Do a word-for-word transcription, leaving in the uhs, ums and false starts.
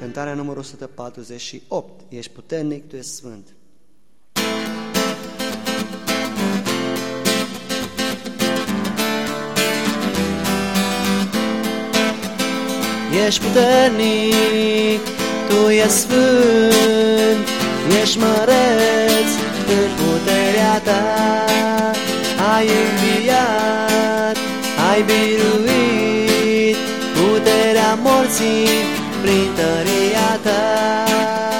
cântarea numărul o sută patruzeci și opt. Ești puternic, Tu ești sfânt. Ești puternic, Tu ești sfânt, ești măreț în puterea Ta. Ai înviat, ai biruit puterea morții prin tăria Ta.